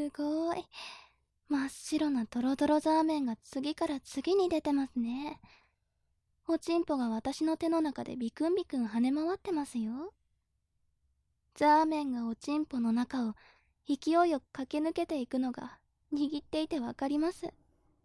すごい。真っ白なドロドロザーメンが次から次に出てますね。おちんぽが私の手の中でビクンビクン跳ね回ってますよ。ザーメンがおちんぽの中を勢いよく駆け抜けていくのが握っていてわかります。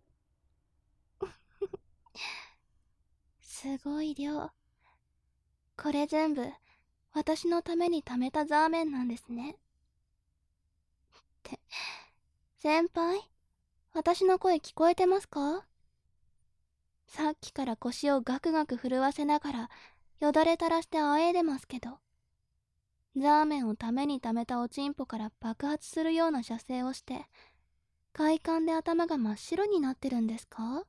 すごい量。これ全部私のために貯めたザーメンなんですね。って、先輩、私の声聞こえてますか？さっきから腰をガクガク震わせながらよだれ垂らしてあえいでますけど、ザーメンをために貯めたおちんぽから爆発するような射精をして快感で頭が真っ白になってるんですか？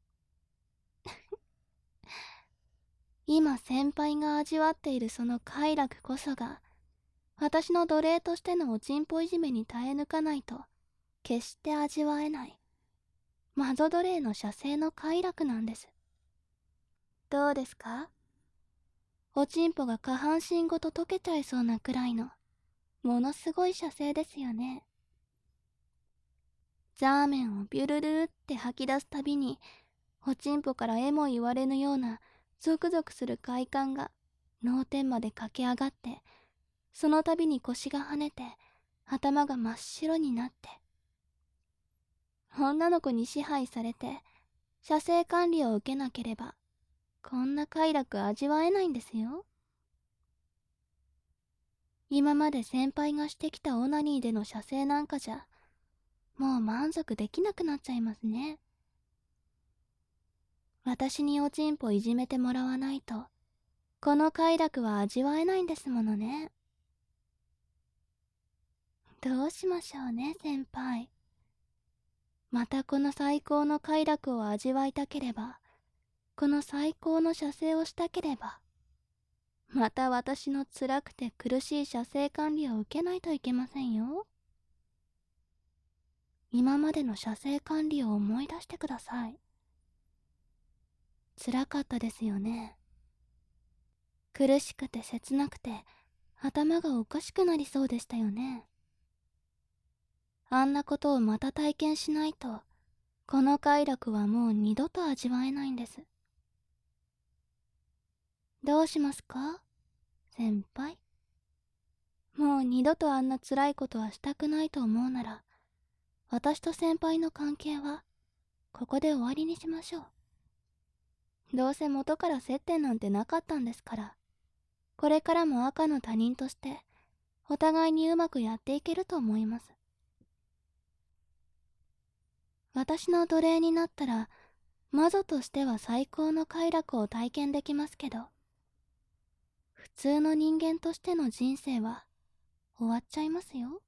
今先輩が味わっているその快楽こそが、私の奴隷としてのおちんぽいじめに耐え抜かないと決して味わえない魔女奴隷の射精の快楽なんです。どうですか？おちんぽが下半身ごと溶けちゃいそうなくらいのものすごい射精ですよね。ザーメンをビュルルルって吐き出すたびに、おちんぽからえも言われぬようなゾクゾクする快感が脳天まで駆け上がって、その度に腰が跳ねて頭が真っ白になって、女の子に支配されて射精管理を受けなければこんな快楽味わえないんですよ。今まで先輩がしてきたオナニーでの射精なんかじゃもう満足できなくなっちゃいますね。私におちんぽいじめてもらわないとこの快楽は味わえないんですものね。どうしましょうね、先輩。またこの最高の快楽を味わいたければ、この最高の射精をしたければ、また私の辛くて苦しい射精管理を受けないといけませんよ。今までの射精管理を思い出してください。辛かったですよね。苦しくて切なくて頭がおかしくなりそうでしたよね。あんなことをまた体験しないと、この快楽はもう二度と味わえないんです。どうしますか、先輩。もう二度とあんな辛いことはしたくないと思うなら、私と先輩の関係はここで終わりにしましょう。どうせ元から接点なんてなかったんですから、これからも赤の他人としてお互いにうまくやっていけると思います。私の奴隷になったら魔女としては最高の快楽を体験できますけど、普通の人間としての人生は終わっちゃいますよ。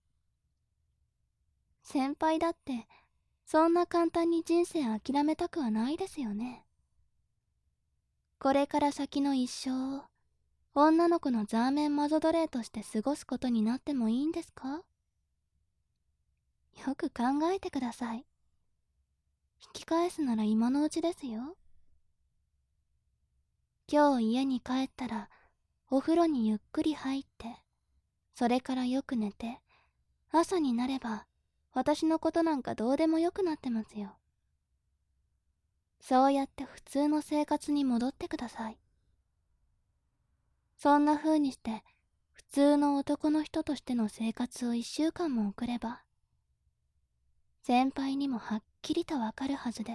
先輩だってそんな簡単に人生諦めたくはないですよね。これから先の一生を女の子のザーメン魔女奴隷として過ごすことになってもいいんですか？よく考えてください。引き返すなら今のうちですよ。今日家に帰ったらお風呂にゆっくり入って、それからよく寝て、朝になれば私のことなんかどうでもよくなってますよ。そうやって普通の生活に戻ってください。そんな風にして普通の男の人としての生活を1週間も送れば、先輩にもはっきりとわかるはずです。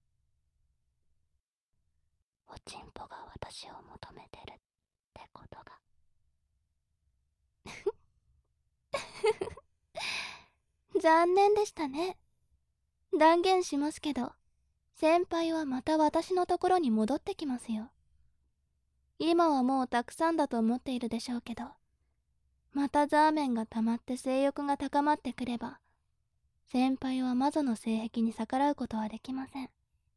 おちんぽが私を求めてるってことが。残念でしたね。断言しますけど、先輩はまた私のところに戻ってきますよ。今はもうたくさんだと思っているでしょうけど、またザーメンが溜まって性欲が高まってくれば、先輩は魔女の性癖に逆らうことはできません。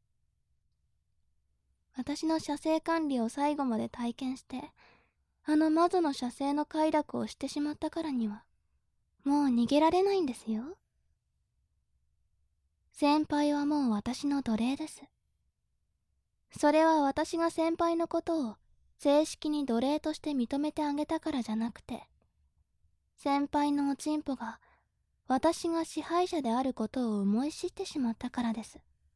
私の射精管理を最後まで体験して、あの魔女の射精の快楽をしてしまったからには、もう逃げられないんですよ。先輩はもう私の奴隷です。それは私が先輩のことを正式に奴隷として認めてあげたからじゃなくて、先輩のおちんぽが私が支配者であることを思い知ってしまったからです。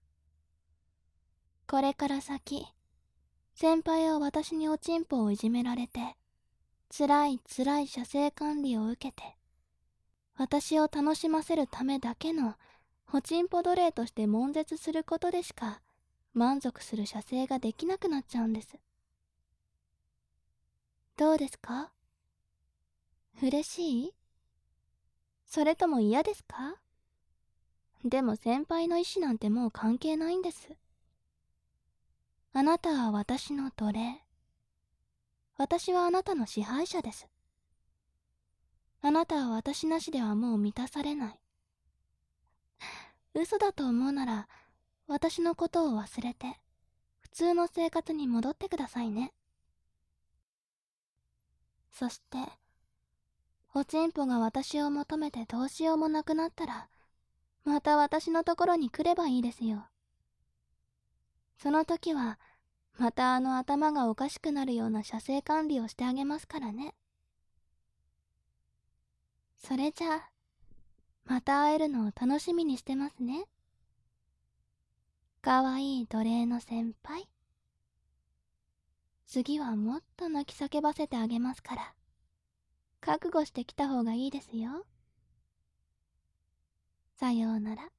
これから先、先輩は私におちんぽをいじめられて、辛い辛い射精管理を受けて、私を楽しませるためだけのおちんぽ奴隷として悶絶することでしか満足する射精ができなくなっちゃうんです。どうですか？嬉しい？それとも嫌ですか？でも先輩の意思なんてもう関係ないんです。あなたは私の奴隷。私はあなたの支配者です。あなたは私なしではもう満たされない。嘘だと思うなら、私のことを忘れて、普通の生活に戻ってくださいね。そして、おちんぽが私を求めてどうしようもなくなったら、また私のところに来ればいいですよ。その時は、またあの頭がおかしくなるような射精管理をしてあげますからね。それじゃあ、また会えるのを楽しみにしてますね。かわいい奴隷の先輩。次はもっと泣き叫ばせてあげますから、覚悟してきた方がいいですよ。さようなら。